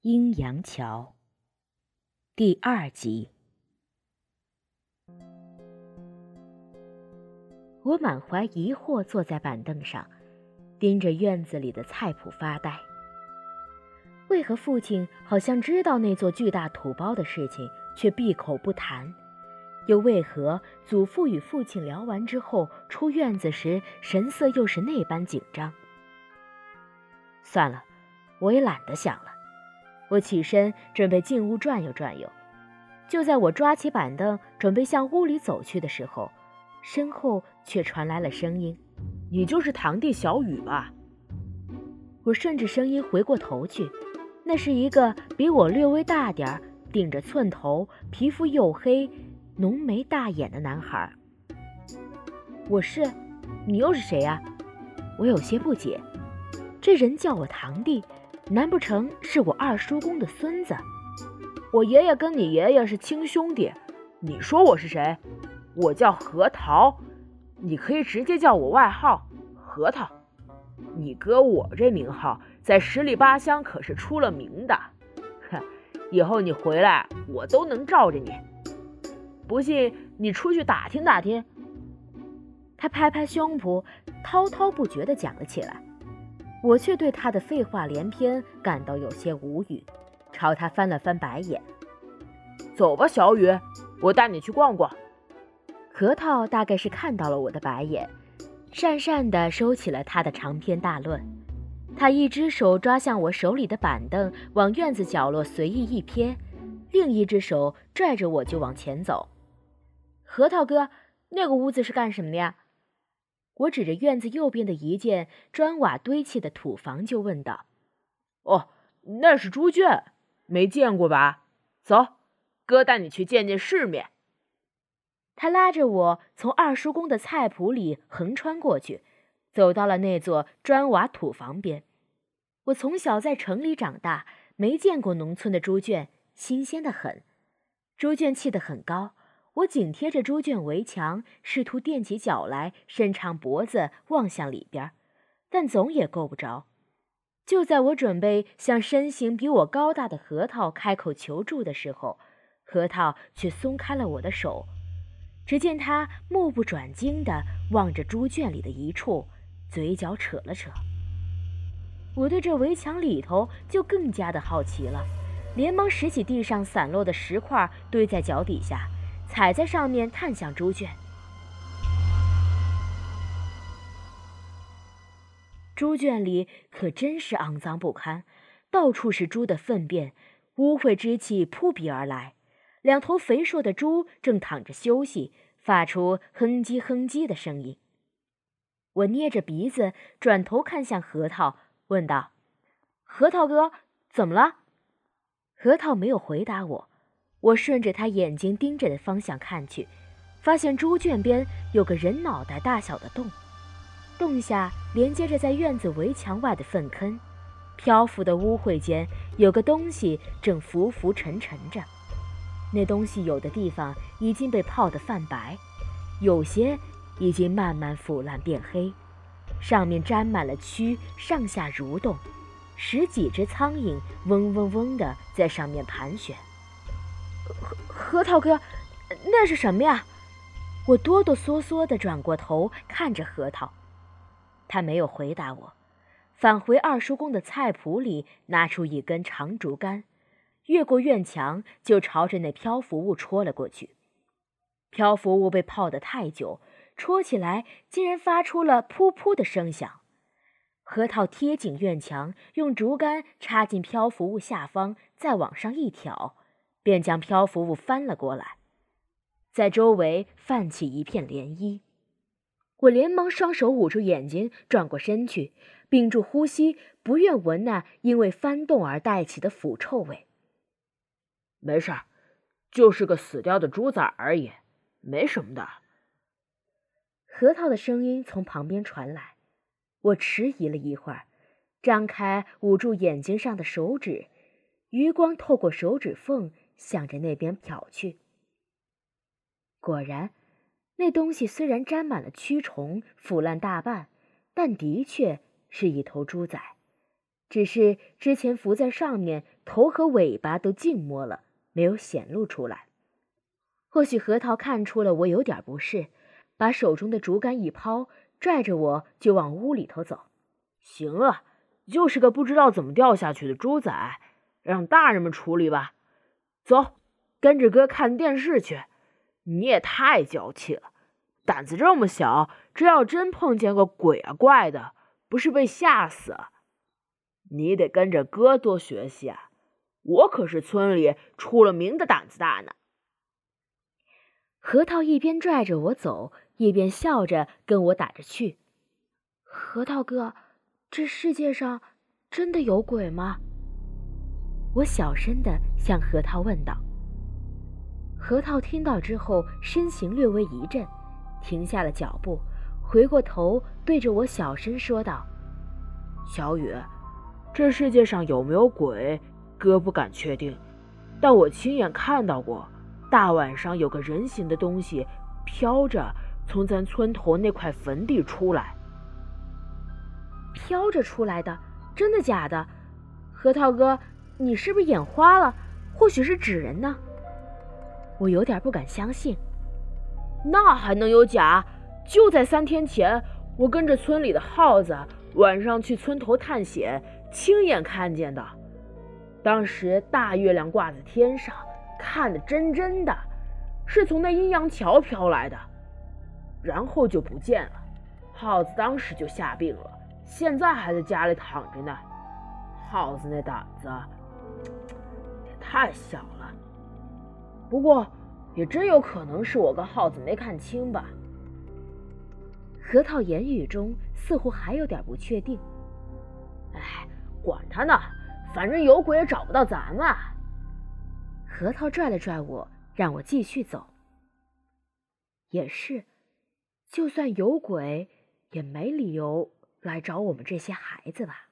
阴阳桥第2集。我满怀疑惑坐在板凳上，盯着院子里的菜圃发呆。为何父亲好像知道那座巨大土包的事情，却闭口不谈？又为何祖父与父亲聊完之后出院子时，神色又是那般紧张？算了，我也懒得想了。我起身准备进屋转悠转悠，就在我抓起板凳准备向屋里走去的时候，身后却传来了声音：“ 你就是堂弟小雨吧？” 我顺着声音回过头去，那是一个比我略微大点、顶着寸头、皮肤黝黑、浓眉大眼的男孩。我是？你又是谁呀？我有些不解，这人叫我堂弟，难不成是我二叔公的孙子？ 我爷爷跟你爷爷是亲兄弟。你说我是谁？我叫核桃，你可以直接叫我外号核桃。你哥我这名号在十里八乡可是出了名的，以后你回来我都能罩着你。不信你出去打听打听。 他拍拍胸脯，滔滔不绝地讲了起来。我却对他的废话连篇感到有些无语，朝他翻了翻白眼。 走吧，小雨，我带你去逛逛。 核桃大概是看到了我的白眼，讪讪地收起了他的长篇大论。他一只手抓向我手里的板凳，往院子角落随意一瞥，另一只手拽着我就往前走。核桃哥，那个屋子是干什么的呀？我指着院子右边的一间砖瓦堆砌的土房就问道。 哦，那是猪圈，没见过吧？走，哥带你去见见世面。 他拉着我从二叔公的菜圃里横穿过去，走到了那座砖瓦土房边。我从小在城里长大，没见过农村的猪圈，新鲜得很。猪圈砌得很高，我紧贴着猪圈围墙，试图垫起脚来，伸长脖子望向里边，但总也够不着。就在我准备向身形比我高大的核桃开口求助的时候，核桃却松开了我的手。只见他目不转睛地望着猪圈里的一处，嘴角扯了扯。我对这围墙里头就更加的好奇了，连忙拾起地上散落的石块堆在脚底下，踩在上面看向猪圈。猪圈里可真是肮脏不堪，到处是猪的粪便，污秽之气扑鼻而来。2头肥硕的猪正躺着休息，发出哼唧哼唧的声音。我捏着鼻子转头看向核桃，问道：“核桃哥，怎么了？”核桃没有回答我。我顺着他眼睛盯着的方向看去，发现猪圈边有个人脑袋大小的洞，洞下连接着在院子围墙外的粪坑，漂浮的污秽间有个东西正浮浮沉沉着。那东西有的地方已经被泡得泛白，有些已经慢慢腐烂变黑，上面沾满了蛆，上下蠕动，10几只苍蝇嗡嗡嗡地在上面盘旋。核桃哥，那是什么呀？我哆哆嗦嗦地转过头看着核桃，他没有回答我，返回二叔公的菜圃里拿出一根长竹竿，越过院墙就朝着那漂浮物戳了过去。漂浮物被泡得太久，戳起来竟然发出了噗噗的声响。核桃贴紧院墙，用竹竿插进漂浮物下方，再往上一挑，便将漂浮物翻了过来，在周围泛起一片涟漪。我连忙双手捂住眼睛，转过身去，屏住呼吸，不愿闻那因为翻动而带起的腐臭味。 没事儿，就是个死掉的猪崽而已，没什么的。 核桃的声音从旁边传来，我迟疑了一会儿，张开捂住眼睛上的手指，余光透过手指缝向着那边瞟去。果然，那东西虽然沾满了蛆虫，腐烂大半，但的确是一头猪崽，只是之前浮在上面头和尾巴都静默了，没有显露出来。或许核桃看出了我有点不适，把手中的竹竿一抛，拽着我就往屋里头走。 行了，就是个不知道怎么掉下去的猪仔，让大人们处理吧。走，跟着哥看电视去。你也太娇气了，胆子这么小，这要真碰见个鬼啊怪的，不是被吓死？你得跟着哥多学习啊，我可是村里出了名的胆子大呢。 核桃一边拽着我走，一边笑着跟我打着趣。核桃哥，这世界上真的有鬼吗？我小声地向核桃问道。核桃听到之后，身形略微一震，停下了脚步，回过头对着我小声说道： 小雨，这世界上有没有鬼，哥不敢确定，但我亲眼看到过，大晚上有个人形的东西飘着从咱村头那块坟地出来。 飘着出来的？真的假的？核桃哥，你是不是眼花了？或许是纸人呢？我有点不敢相信。 那还能有假？就在3天前，我跟着村里的耗子晚上去村头探险，亲眼看见的。当时大月亮挂在天上，看得真真的，是从那阴阳桥飘来的，然后就不见了。耗子当时就吓病了，现在还在家里躺着呢。耗子那胆子也太小了，不过也真有可能是我跟耗子没看清吧。 核桃言语中似乎还有点不确定。 哎，管他呢，反正有鬼也找不到咱们。 核桃拽了拽我，让我继续走。也是，就算有鬼，也没理由来找我们这些孩子吧。